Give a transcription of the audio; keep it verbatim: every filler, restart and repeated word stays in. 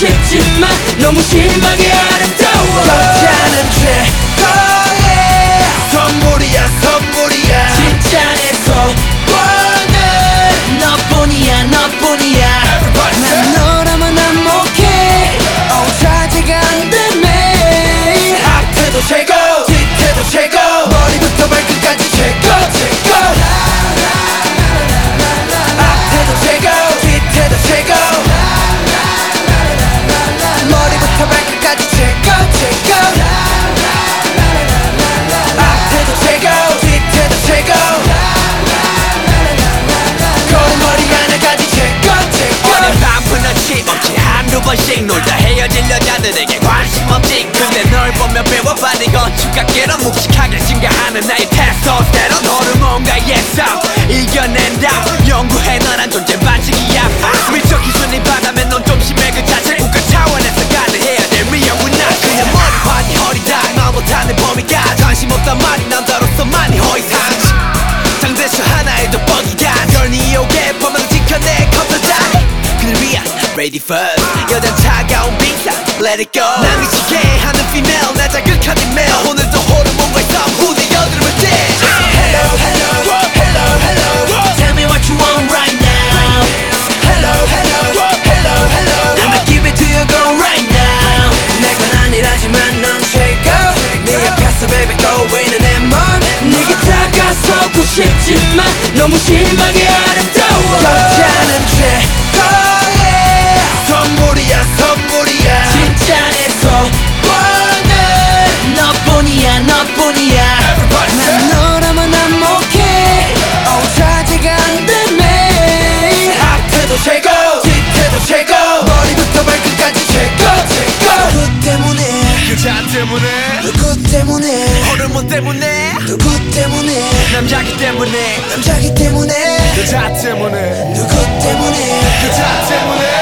싶지만 너무 심하게 아름다워. 여자는 최고의 선물이야 선물이야. 진짜 내 소원은 너뿐이야 너뿐이야. 난 너라면 안목해. 어 자제가 안되네. 앞에도 최고 뒤태도 최고 머리부터 발끝까지 최고 최고. 앞에도 최고 뒤태도 최고 머리부터 발끝까지 최고 최고. 앞에도 최고 뒤태도 최고 거리머리 하나까지 최고 최고. 어느 밤은 아침 없이 한두 번씩 놀다 헤어질 여자들에게 관심 없지. 근데 널 보면 배워받은 건축학계로 묵직하게 증가하는 나의 테스토스테론 호르몬과의 싸움 이겨낸다. 연구해 너란 존재 반칙이야. 미적 기준이 바다면 넌 좀 심해. 그 자체 국가 차원에서 가능해야 될 미용은 나. 그냥 머리판이 허리다 말 못하는 범위가 관심 없단 말이 남자로서 많이 허위상식. 장대수 하나의 돋보기가 널 니오게 범하고 지켜내 컴퓨터 그를 위한 ready first. 여잔 차가운 빙상 let it go. 난 미치게 하는 female 나 자극한 email. 오늘도 호르몬과의 싸움 후대 여드름을 떼. Hello hello hello hello tell me what you want right now. Hello hello hello hello I'ma give it to you girl right now. 내 건 아니라지만 넌 최고. 네 앞에서 baby 떠오르는 내 몸. 네게 다가서고 싶지만 너무 심하게 아름다워. 여자는 최고의 선물이야 선물이야. 진짜 내 소원은 너뿐이야 너뿐이야. 난 너라면 안목해. 어 자제가 안되네. 앞에도 최고 뒤태도 최고 머리부터 발끝까지 최고 최고. 누구 때문에 여자 때문에 누구 때문에 호르몬 때문에 누구 때문에 남자기 때문에 남자기 때문에 여자 때문에 누구 때문에 여자 때문에